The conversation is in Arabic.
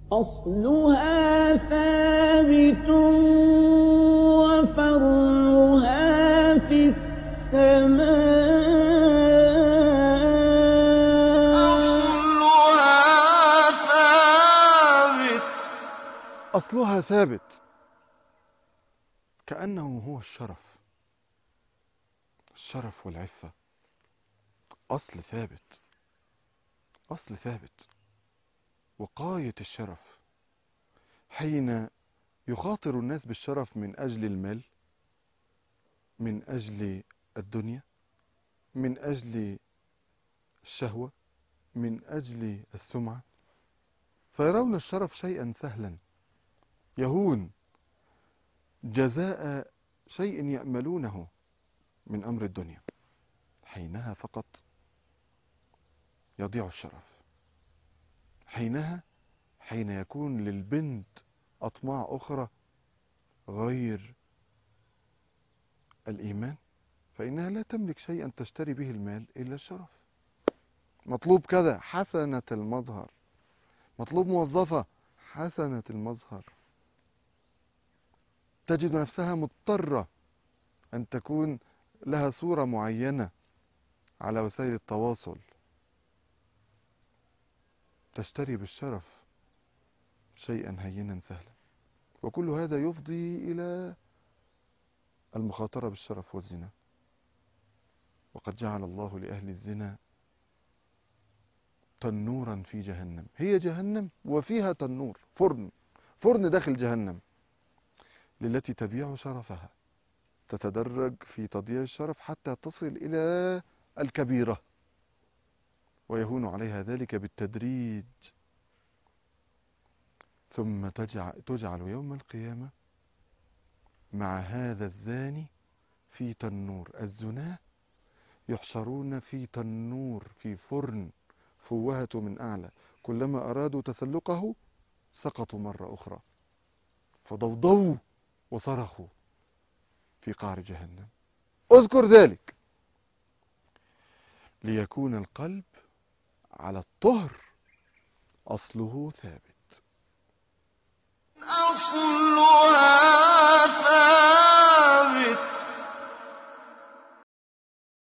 أصلها ثابت وفرعها في السماء. أصلها ثابت كأنه هو الشرف والعفة. أصل ثابت، أصل ثابت، وقاية الشرف. حين يخاطر الناس بالشرف من أجل المال، من أجل الدنيا، من أجل الشهوة، من أجل السمعة، فيرون الشرف شيئا سهلا يهون جزاء شيء يأملونه من أمر الدنيا. حينها فقط يضيع الشرف. حين يكون للبنت أطماع أخرى غير الإيمان، فإنها لا تملك شيئا تشتري به المال إلا الشرف. مطلوب كذا حسنة المظهر، مطلوب موظفة حسنة المظهر، تجد نفسها مضطرة أن تكون لها صورة معينة على وسائل التواصل، تشتري بالشرف شيئا هينا سهلا. وكل هذا يفضي إلى المخاطرة بالشرف والزنا. وقد جعل الله لأهل الزنا تنورا في جهنم. هي جهنم وفيها تنور، فرن داخل جهنم، للتي تبيع شرفها، تتدرج في تضييع الشرف حتى تصل إلى الكبيرة، ويهون عليها ذلك بالتدريج. ثم تجعل يوم القيامة مع هذا الزاني في تنور. الزناة يحشرون في تنور، في فرن فوهة من أعلى، كلما أرادوا تسلقه سقطوا مرة أخرى، فضوضوا وصرخوا في قعر جهنم. اذكر ذلك ليكون القلب على الطهر، أصله ثابت. أصلها